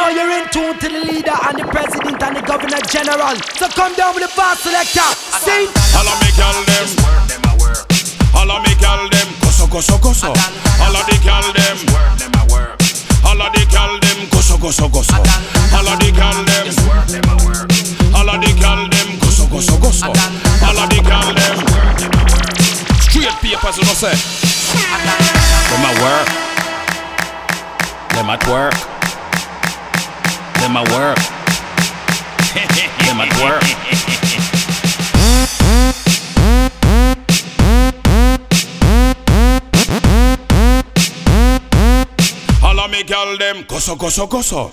know you're in tune to the leader and the president and the governor general. So come down with the fast selector. Sing. All of me girl them. All of me girl them. Goso goso goso. All of the girl them. All of the girl them. Goso goso goso. All of the girl them. All of the girl them. Goso goso goso. All of the girl them. Straight papers, you know say. Them a work. Them at work. Them a work. Them at work. All of me girl them goso goso goso.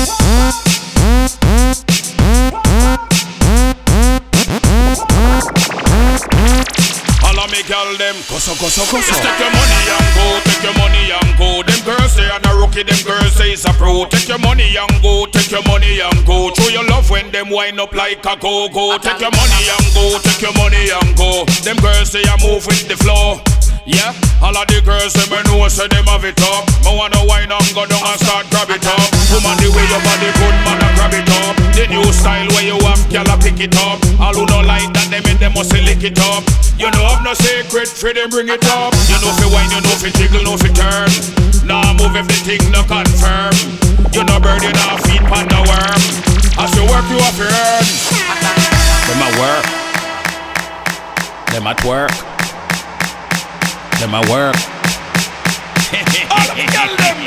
All of me girl them goso goso goso. Just take your money and go, take your money and go. Them girls say I'm a rookie, them girls say it's a pro. Take your money and go, take your money and go. Show your love when them wind up like a go-go. Take your money and go, take your money and go. Them girls say I move with the flow. Yeah, all of the girls say me know say them have it up. Me wanna wine and go down and start grab it up. Woman the way your body good, man a grab it up. The new style where you have, gyal a pick it up. All who don't like that, them must lick it up. You know have no secret, for them bring it up. You know fi wine, you know fi jiggle, know fi turn. Nah move everything, no confirm. You know bird, you know feet pan the worm. As you work, you have to earn. Them a work. Them at work. Them a work. All of me girl them.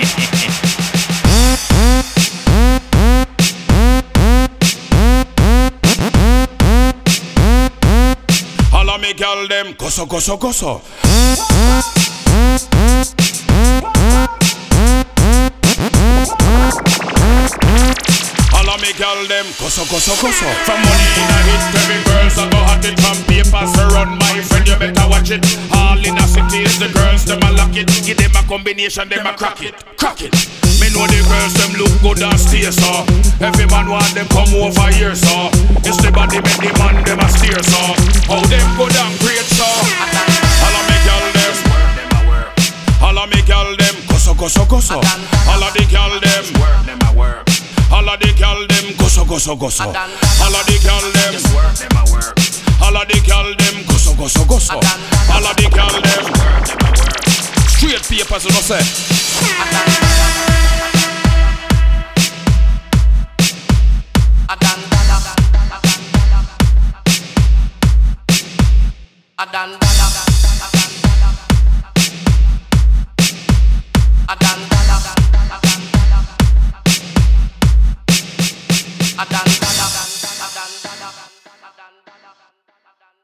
All of me girl them. Goso goso goso. All of me girl them. Goso goso goso. From money in a hit, every girls a go hot it. From papers to run, my friend, you better watch it. All in a city is the girls, them a lock it. Give them a combination, them a crack it. Crack it. Me know the girls, them look good and stay so. Every man want them come over here so. It's the body make the man, them a steer so. How them good and great so. All of me girl them. All of me girl them. Goso goso goso. All of the girl them. All of the girl them. Goso goso goso. All of the girl them. All of the girl them. Goso goso goso. All of the girl them. Straight papers, you know say. Adan